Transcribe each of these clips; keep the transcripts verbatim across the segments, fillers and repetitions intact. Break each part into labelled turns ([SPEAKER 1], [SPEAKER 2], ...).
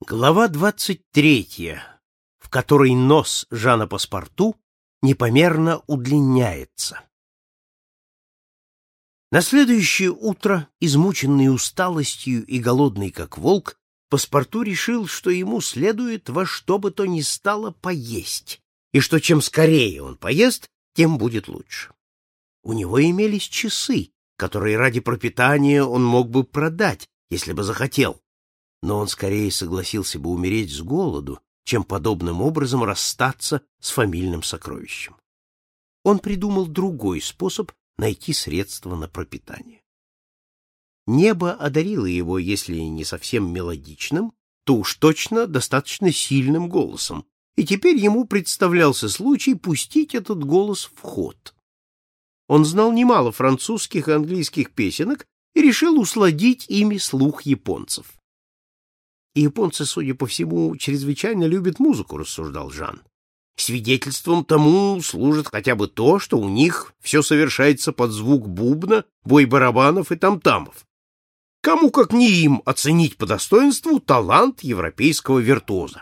[SPEAKER 1] Глава двадцать третья, в которой нос Жана Паспарту непомерно удлиняется. На следующее утро, измученный усталостью и голодный как волк, Паспарту решил, что ему следует во что бы то ни стало поесть, и что чем скорее он поест, тем будет лучше. У него имелись часы, которые ради пропитания он мог бы продать, если бы захотел. Но он скорее согласился бы умереть с голоду, чем подобным образом расстаться с фамильным сокровищем. Он придумал другой способ найти средства на пропитание. Небо одарило его, если не совсем мелодичным, то уж точно достаточно сильным голосом, и теперь ему представлялся случай пустить этот голос в ход. Он знал немало французских и английских песенок и решил усладить ими слух японцев. И японцы, судя по всему, чрезвычайно любят музыку, рассуждал Жан. Свидетельством тому служит хотя бы то, что у них все совершается под звук бубна, бой барабанов и тамтамов. Кому, как не им, оценить по достоинству талант европейского виртуоза?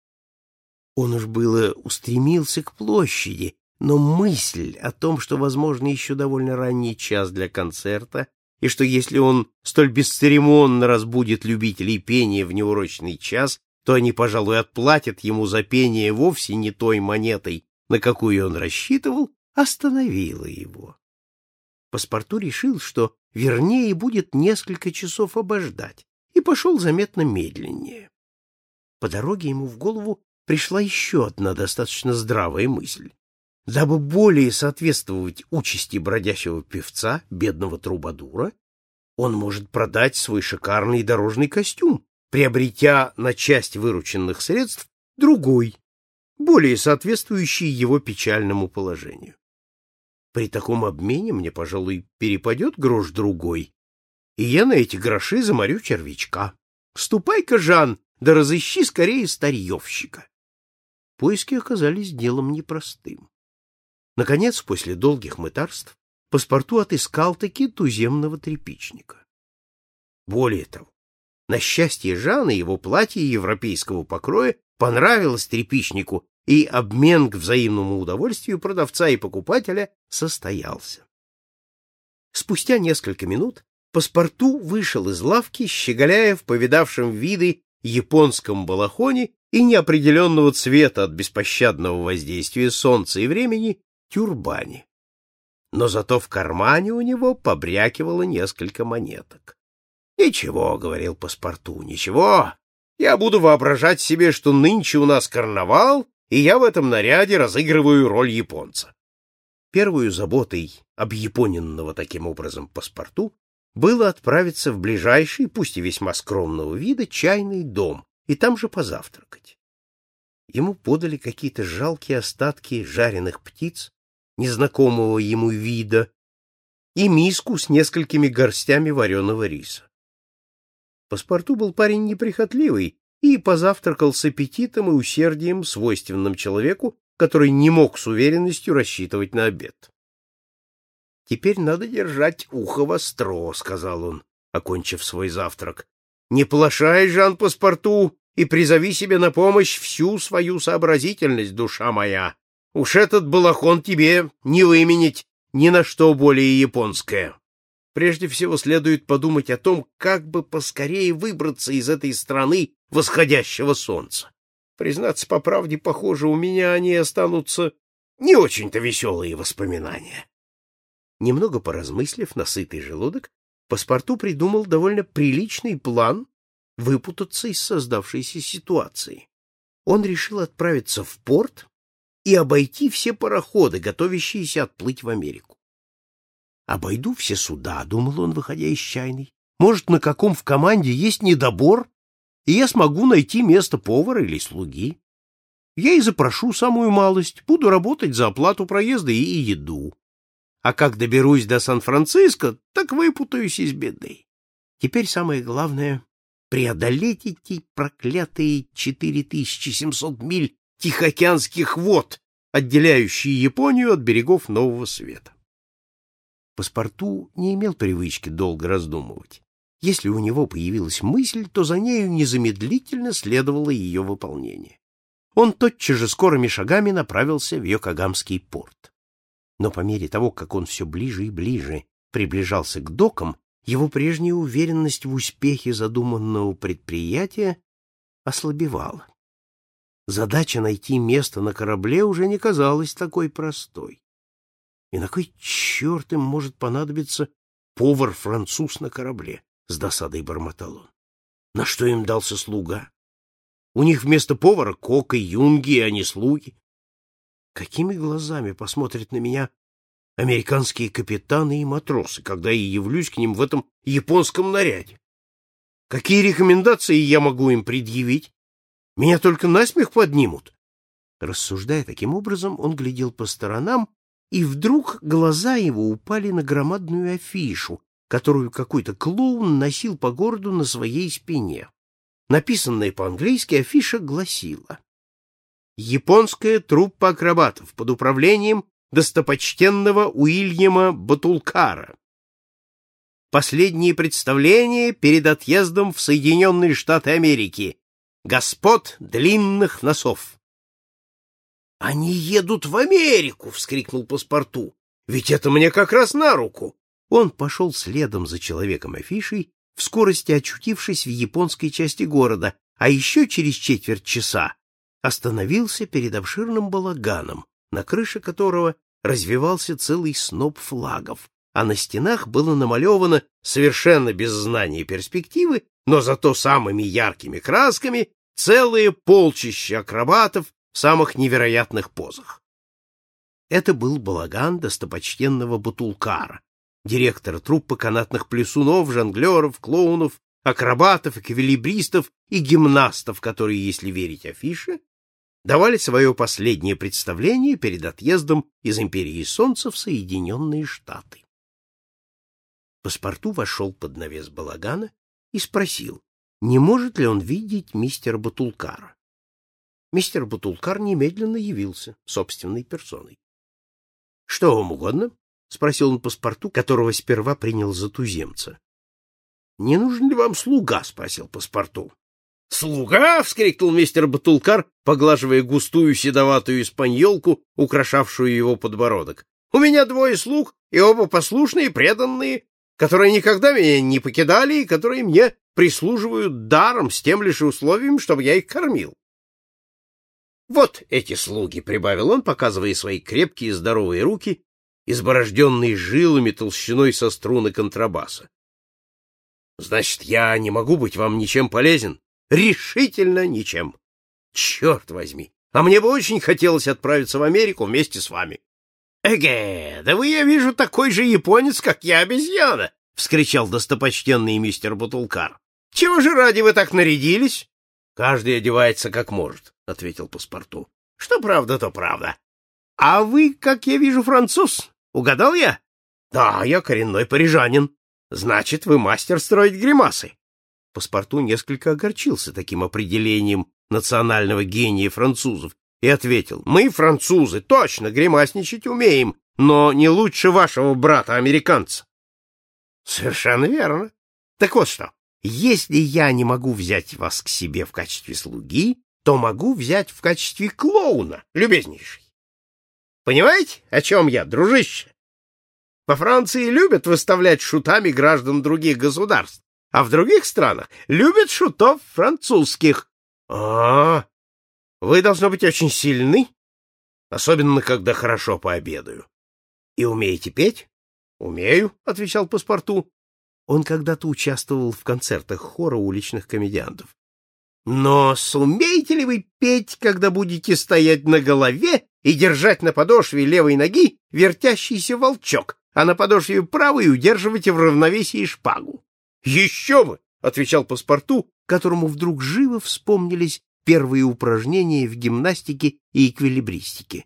[SPEAKER 1] Он уж было устремился к площади, но мысль о том, что, возможно, еще довольно ранний час для концерта, и что если он столь бесцеремонно разбудит любителей пения в неурочный час, то они, пожалуй, отплатят ему за пение вовсе не той монетой, на какую он рассчитывал, остановила его. Паспарту решил, что вернее будет несколько часов обождать, и пошел заметно медленнее. По дороге ему в голову пришла еще одна достаточно здравая мысль. Дабы более соответствовать участи бродячего певца, бедного трубадура, он может продать свой шикарный дорожный костюм, приобретя на часть вырученных средств другой, более соответствующий его печальному положению. При таком обмене мне, пожалуй, перепадет грош другой, и я на эти гроши заморю червячка. Ступай-ка, Жан, да разыщи скорее старьевщика. Поиски оказались делом непростым. Наконец, после долгих мытарств, Паспарту отыскал-таки туземного тряпичника. Более того, на счастье Жана его платье европейского покроя понравилось тряпичнику, и обмен к взаимному удовольствию продавца и покупателя состоялся. Спустя несколько минут Паспарту вышел из лавки, щеголяя в повидавшем виды японском балахоне и неопределенного цвета от беспощадного воздействия солнца и времени тюрбане. Но зато в кармане у него побрякивало несколько монеток. — Ничего, — говорил Паспарту, — ничего. Я буду воображать себе, что нынче у нас карнавал, и я в этом наряде разыгрываю роль японца. Первую заботой объяпоненного таким образом Паспарту было отправиться в ближайший, пусть и весьма скромного вида, чайный дом и там же позавтракать. Ему подали какие-то жалкие остатки жареных птиц незнакомого ему вида и миску с несколькими горстями вареного риса. Паспарту был парень неприхотливый и позавтракал с аппетитом и усердием, свойственным человеку, который не мог с уверенностью рассчитывать на обед. — Теперь надо держать ухо востро, — сказал он, окончив свой завтрак. — Не плашай, Жан Паспарту, и призови себе на помощь всю свою сообразительность, душа моя. Уж этот балахон тебе не выменить ни на что более японское. Прежде всего следует подумать о том, как бы поскорее выбраться из этой страны восходящего солнца. Признаться по правде, похоже, у меня они останутся не очень-то веселые воспоминания. Немного поразмыслив на сытый желудок, Паспарту придумал довольно приличный план выпутаться из создавшейся ситуации. Он решил отправиться в порт и обойти все пароходы, готовящиеся отплыть в Америку. «Обойду все суда», — думал он, выходя из чайной. «Может, на каком в команде есть недобор, и я смогу найти место повара или слуги. Я и запрошу самую малость, буду работать за оплату проезда и еду. А как доберусь до Сан-Франциско, так выпутаюсь из беды. Теперь самое главное — преодолеть эти проклятые четыре тысячи семьсот миль Тихоокеанских вод, отделяющие Японию от берегов Нового Света». Паспарту не имел привычки долго раздумывать. Если у него появилась мысль, то за нею незамедлительно следовало ее выполнение. Он тотчас же скорыми шагами направился в Йокогамский порт. Но по мере того, как он все ближе и ближе приближался к докам, его прежняя уверенность в успехе задуманного предприятия ослабевала. Задача найти место на корабле уже не казалась такой простой. И на кой черт им может понадобиться повар-француз на корабле? С досадой бормотал он. На что им дался слуга? У них вместо повара кок и юнги, а не слуги. Какими глазами посмотрят на меня американские капитаны и матросы, когда я явлюсь к ним в этом японском наряде? Какие рекомендации я могу им предъявить? Меня только насмех поднимут. Рассуждая таким образом, он глядел по сторонам, и вдруг глаза его упали на громадную афишу, которую какой-то клоун носил по городу на своей спине. Написанная по-английски афиша гласила: «Японская труппа акробатов под управлением достопочтенного Уильяма Батулкара. Последние представления перед отъездом в Соединенные Штаты Америки. Господ длинных носов». «Они едут в Америку!» — вскрикнул паспорту. «Ведь это мне как раз на руку!» Он пошел следом за человеком-афишей, в скорости очутившись в японской части города, а еще через четверть часа остановился перед обширным балаганом, на крыше которого развевался целый сноп флагов, а на стенах было намалевано, совершенно без знания перспективы, но зато самыми яркими красками, целые полчища акробатов в самых невероятных позах. Это был балаган достопочтенного Батулкара, директора труппы канатных плясунов, жонглеров, клоунов, акробатов, эквилибристов и гимнастов, которые, если верить афише, давали свое последнее представление перед отъездом из Империи Солнца в Соединенные Штаты. Паспорту вошел под навес балагана и спросил, не может ли он видеть мистера Батулкара. Мистер Батулкар немедленно явился собственной персоной. — Что вам угодно? — спросил он паспорту, которого сперва принял за туземца. — Не нужен ли вам слуга? — спросил паспорту. — Слуга! — вскрикнул мистер Батулкар, поглаживая густую седоватую испаньолку, украшавшую его подбородок. — У меня двое слуг, и оба послушные, преданные, которые никогда меня не покидали и которые мне прислуживают даром с тем лишь условием, чтобы я их кормил. — Вот эти слуги, — прибавил он, показывая свои крепкие здоровые руки, изборожденные жилами толщиной со струны контрабаса. — Значит, я не могу быть вам ничем полезен? — Решительно ничем. — Черт возьми! А мне бы очень хотелось отправиться в Америку вместе с вами. — Эге, да вы, я вижу, такой же японец, как я, обезьяна! — вскричал достопочтенный мистер Батулкар. — Чего же ради вы так нарядились? — Каждый одевается как может, — ответил паспорту. — Что правда, то правда. — А вы, как я вижу, француз? Угадал я? — Да, я коренной парижанин. — Значит, вы мастер строить гримасы. Паспорту несколько огорчился таким определением национального гения французов и ответил: — Мы, французы, точно гримасничать умеем, но не лучше вашего брата-американца. — Совершенно верно. Так вот что, если я не могу взять вас к себе в качестве слуги, то могу взять в качестве клоуна, любезнейший. Понимаете, о чем я, дружище? Во Франции любят выставлять шутами граждан других государств, а в других странах любят шутов французских. А, вы, должно быть, очень сильны, особенно когда хорошо пообедаю. И умеете петь? Умею, — отвечал паспорту. Он когда-то участвовал в концертах хора уличных комедиантов. Но сумеете ли вы петь, когда будете стоять на голове и держать на подошве левой ноги вертящийся волчок, а на подошве правой удерживаете в равновесии шпагу? — Еще бы! — отвечал паспорту, которому вдруг живо вспомнились первые упражнения в гимнастике и эквилибристике.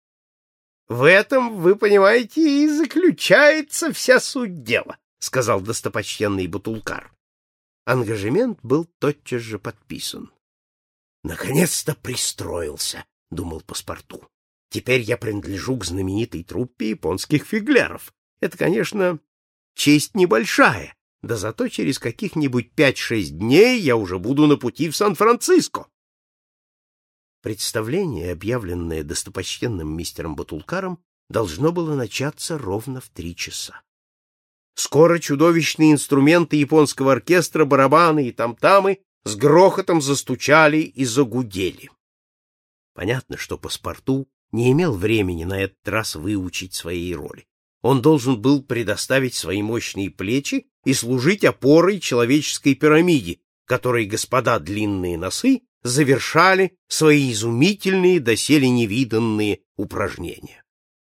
[SPEAKER 1] — В этом, вы понимаете, и заключается вся суть дела, — сказал достопочтенный Батулкар. Ангажемент был тотчас же подписан. «Наконец-то пристроился», — думал паспорту. «Теперь я принадлежу к знаменитой труппе японских фигляров. Это, конечно, честь небольшая, да зато через каких-нибудь пять-шесть дней я уже буду на пути в Сан-Франциско. Представление, объявленное достопочтенным мистером Батулкаром, должно было начаться ровно в три часа. Скоро чудовищные инструменты японского оркестра, барабаны и там-тамы с грохотом застучали и загудели. Понятно, что паспорту не имел времени на этот раз выучить своей роли. Он должен был предоставить свои мощные плечи и служить опорой человеческой пирамиде, которой господа длинные носы завершали свои изумительные, доселе невиданные упражнения.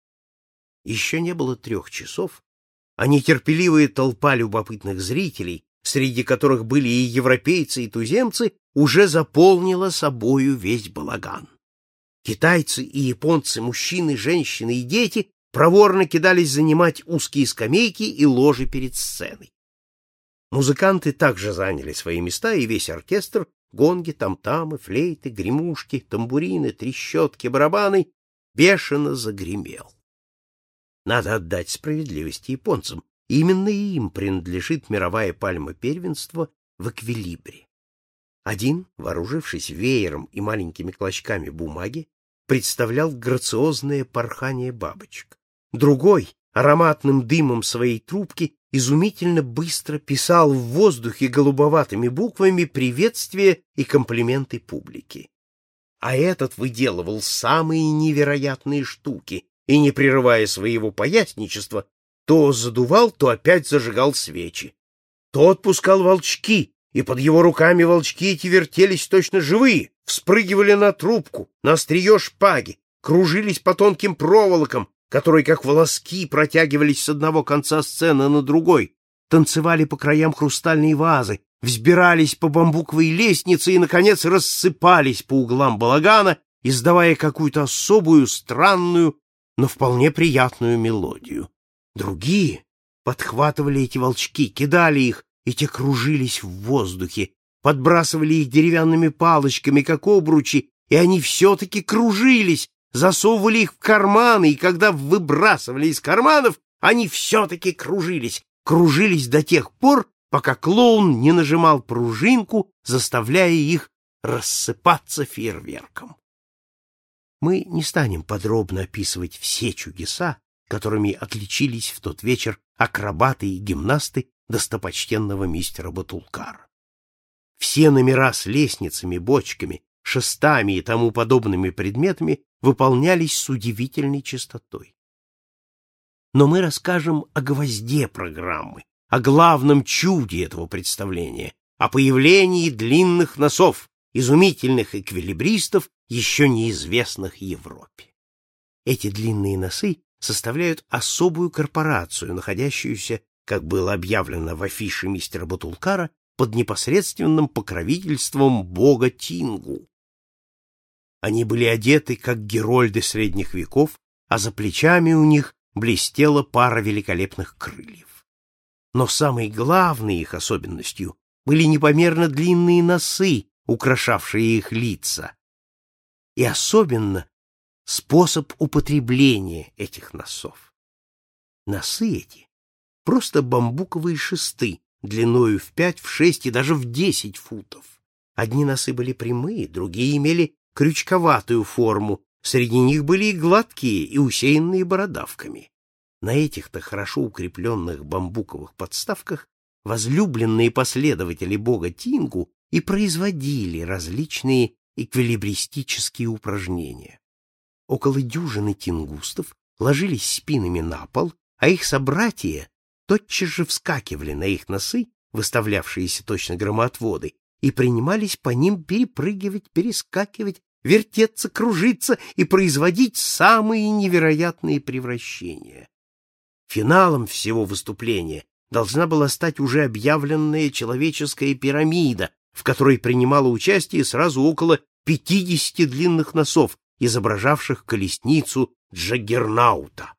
[SPEAKER 1] Еще не было трех часов, а нетерпеливая толпа любопытных зрителей, среди которых были и европейцы, и туземцы, уже заполнила собою весь балаган. Китайцы и японцы, мужчины, женщины и дети проворно кидались занимать узкие скамейки и ложи перед сценой. Музыканты также заняли свои места, и весь оркестр, гонги, там-тамы, флейты, гремушки, тамбурины, трещотки, барабаны, бешено загремел. Надо отдать справедливости японцам. Именно им принадлежит мировая пальма первенства в эквилибре. Один, вооружившись веером и маленькими клочками бумаги, представлял грациозное порхание бабочек. Другой, ароматным дымом своей трубки, изумительно быстро писал в воздухе голубоватыми буквами приветствия и комплименты публики. А этот выделывал самые невероятные штуки и, не прерывая своего поясничества, то задувал, то опять зажигал свечи. То отпускал волчки, и под его руками волчки эти вертелись точно живые, вспрыгивали на трубку, на острие шпаги, кружились по тонким проволокам, которые, как волоски, протягивались с одного конца сцены на другой, танцевали по краям хрустальной вазы, взбирались по бамбуковой лестнице и, наконец, рассыпались по углам балагана, издавая какую-то особую, странную, но вполне приятную мелодию. Другие подхватывали эти волчки, кидали их, и те кружились в воздухе, подбрасывали их деревянными палочками, как обручи, и они все-таки кружились, засовывали их в карманы, и когда выбрасывали из карманов, они все-таки кружились, кружились до тех пор, пока клоун не нажимал пружинку, заставляя их рассыпаться фейерверком. Мы не станем подробно описывать все чудеса, которыми отличились в тот вечер акробаты и гимнасты достопочтенного мистера Батулкара. Все номера с лестницами, бочками, шестами и тому подобными предметами выполнялись с удивительной чистотой. Но мы расскажем о гвозде программы, о главном чуде этого представления, о появлении длинных носов, изумительных эквилибристов, еще неизвестных Европе. Эти длинные носы составляют особую корпорацию, находящуюся, как было объявлено в афише мистера Батулкара, под непосредственным покровительством бога Тингу. Они были одеты, как герольды средних веков, а за плечами у них блестела пара великолепных крыльев. Но самой главной их особенностью были непомерно длинные носы, украшавшие их лица, и особенно способ употребления этих носов. Носы эти — просто бамбуковые шесты, длиною в пять, в шесть и даже в десять футов. Одни носы были прямые, другие имели крючковатую форму, среди них были и гладкие, и усеянные бородавками. На этих-то хорошо укрепленных бамбуковых подставках возлюбленные последователи бога Тингу и производили различные эквилибристические упражнения. Около дюжины тингустов ложились спинами на пол, а их собратья тотчас же вскакивали на их носы, выставлявшиеся точно громоотводы, и принимались по ним перепрыгивать, перескакивать, вертеться, кружиться и производить самые невероятные превращения. Финалом всего выступления должна была стать уже объявленная человеческая пирамида, в которой принимало участие сразу около пятидесяти длинных носов, изображавших колесницу Джаггернаута.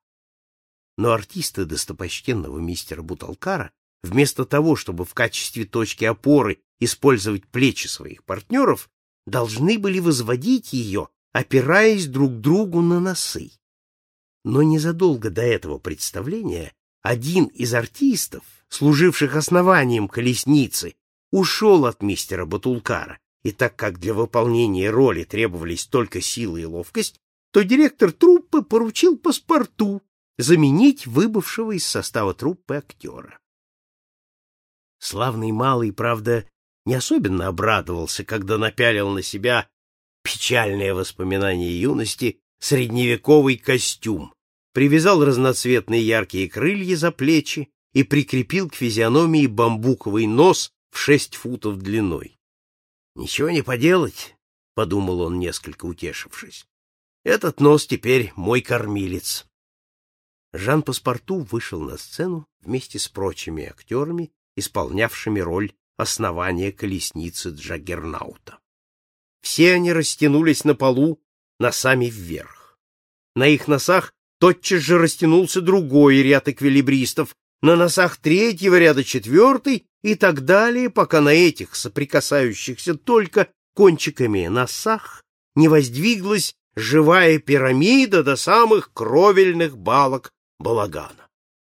[SPEAKER 1] Но артисты достопочтенного мистера Батулкара, вместо того, чтобы в качестве точки опоры использовать плечи своих партнеров, должны были возводить ее, опираясь друг другу на носы. Но незадолго до этого представления один из артистов, служивших основанием колесницы, ушел от мистера Батулкара, и так как для выполнения роли требовались только сила и ловкость, то директор труппы поручил паспорту заменить выбывшего из состава труппы актера. Славный малый, правда, не особенно обрадовался, когда напялил на себя печальное воспоминание юности средневековый костюм, привязал разноцветные яркие крылья за плечи и прикрепил к физиономии бамбуковый нос в шесть футов длиной. «Ничего не поделать», — подумал он, несколько утешившись. «Этот нос теперь мой кормилец». Жан Паспарту вышел на сцену вместе с прочими актерами, исполнявшими роль основания колесницы Джаггернаута. Все они растянулись на полу носами вверх. На их носах тотчас же растянулся другой ряд эквилибристов, на носах третьего ряда четвертый и так далее, пока на этих, соприкасающихся только кончиками носах, не воздвиглась живая пирамида до самых кровельных балок балагана.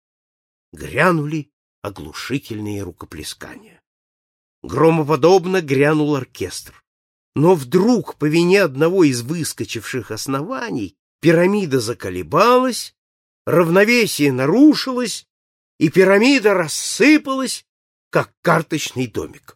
[SPEAKER 1] Грянули оглушительные рукоплескания. Громоподобно грянул оркестр. Но вдруг, по вине одного из выскочивших оснований, пирамида заколебалась, равновесие нарушилось, и пирамида рассыпалась, как карточный домик.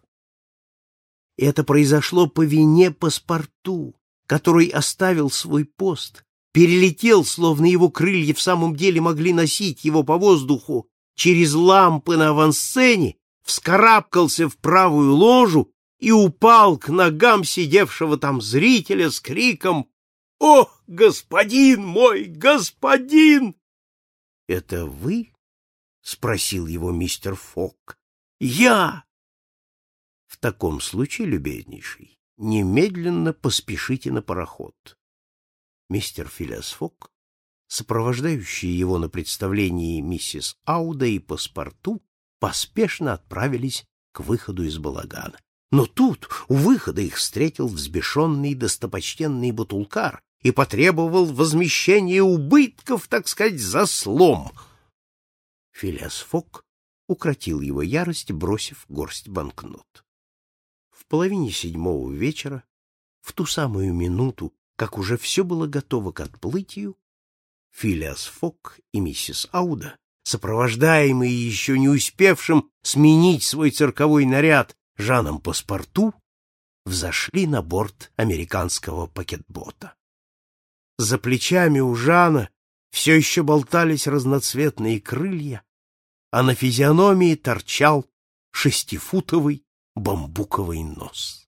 [SPEAKER 1] Это произошло по вине Паспарту, который оставил свой пост, перелетел, словно его крылья в самом деле могли носить его по воздуху, через лампы на авансцене, вскарабкался в правую ложу и упал к ногам сидевшего там зрителя с криком: «О, господин мой, господин!» «Это вы?» — спросил его мистер Фок. «Я!» «В таком случае, любезнейший, немедленно поспешите на пароход». Мистер Филиас Фок, сопровождающие его на представлении миссис Ауда и Паспарту, поспешно отправились к выходу из балагана. Но тут у выхода их встретил взбешенный достопочтенный Батулкар и потребовал возмещения убытков, так сказать, за слом. Филиас Фок укротил его ярость, бросив горсть банкнот. В половине седьмого вечера, в ту самую минуту, как уже все было готово к отплытию, Филиас Фок и миссис Ауда, сопровождаемые еще не успевшим сменить свой цирковой наряд Жаном Паспарту, взошли на борт американского пакетбота. За плечами у Жана все еще болтались разноцветные крылья, а на физиономии торчал шестифутовый бамбуковый нос.